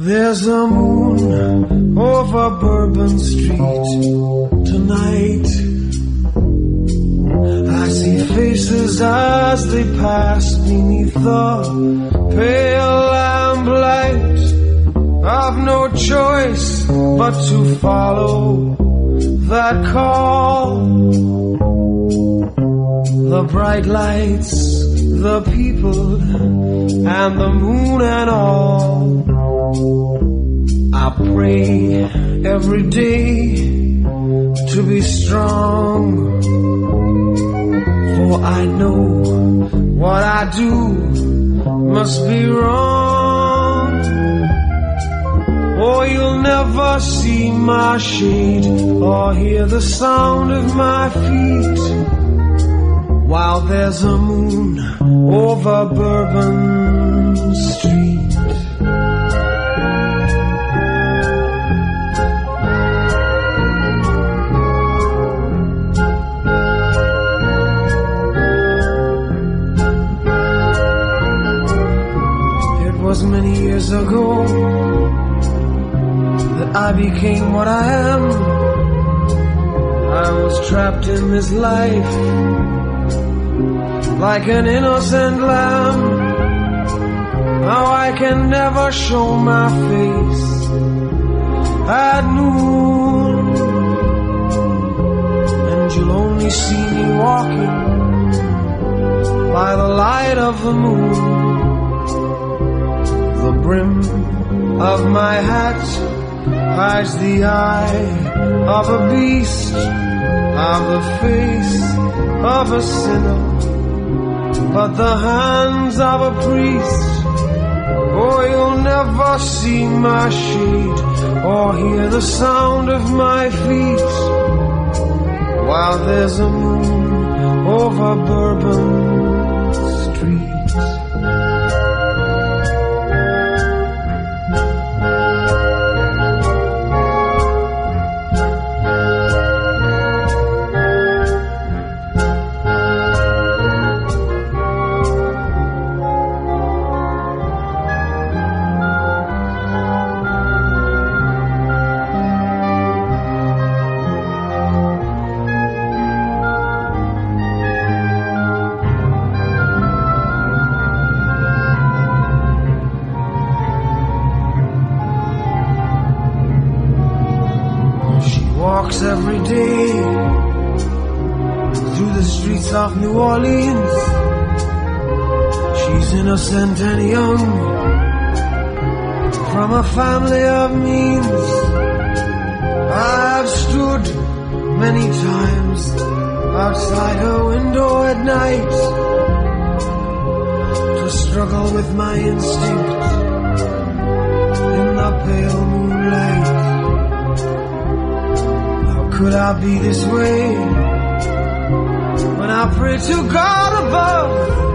There's a moon over Bourbon Street tonight. I see faces as they pass beneath the pale lamplight. I've no choice but to follow that call. The bright lights, the people, and the moon and all. I pray every day to be strong, for I know what I do must be wrong. Oh, you'll never see my shade or hear the sound of my feet while there's a moon over Bourbon Street. It was many years ago that I became what I am. I was trapped in this life like an innocent lamb. Now I can never show my face at noon, and you'll only see me walking by the light of the moon. The brim of my hat hides the eye of a beast, of the face of a sinner, but the hands of a priest. Oh, you'll never see my shade or hear the sound of my feet while there's a moon over Bourbon Street. Walks every day through the streets of New Orleans. She's innocent and young, from a family of means. I've stood many times outside her window at night to struggle with my instinct in the pale moonlight. Could I be this way when I pray to God above?